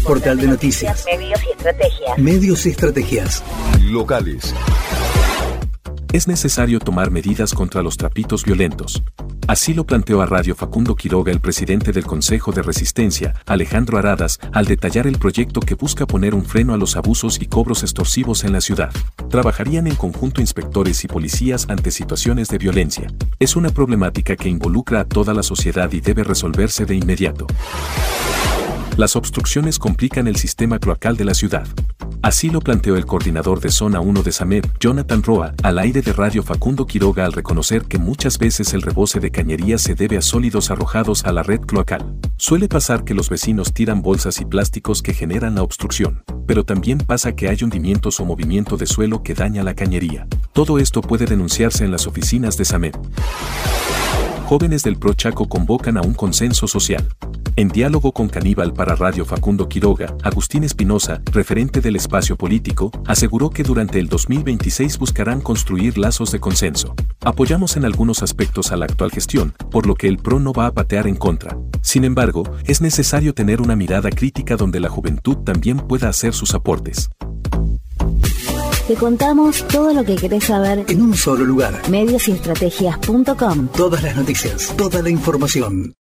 Portal de noticias. Medios y estrategias. Medios y estrategias. Locales. Es necesario tomar medidas contra los trapitos violentos. Así lo planteó a Radio Facundo Quiroga el presidente del Consejo de Resistencia, Alejandro Aradas, al detallar el proyecto que busca poner un freno a los abusos y cobros extorsivos en la ciudad. Trabajarían en conjunto inspectores y policías ante situaciones de violencia. Es una problemática que involucra a toda la sociedad y debe resolverse de inmediato. Las obstrucciones complican el sistema cloacal de la ciudad. Así lo planteó el coordinador de Zona 1 de SAMED, Jonathan Roa, al aire de Radio Facundo Quiroga al reconocer que muchas veces el rebose de cañería se debe a sólidos arrojados a la red cloacal. Suele pasar que los vecinos tiran bolsas y plásticos que generan la obstrucción, pero también pasa que hay hundimientos o movimiento de suelo que daña la cañería. Todo esto puede denunciarse en las oficinas de SAMED. Jóvenes del Pro Chaco convocan a un consenso social. En diálogo con Caníbal para Radio Facundo Quiroga, Agustín Espinosa, referente del espacio político, aseguró que durante el 2026 buscarán construir lazos de consenso. Apoyamos en algunos aspectos a la actual gestión, por lo que el PRO no va a patear en contra. Sin embargo, es necesario tener una mirada crítica donde la juventud también pueda hacer sus aportes. Te contamos todo lo que querés saber En un solo lugar. Mediosestrategias.com. Todas las noticias, toda la información.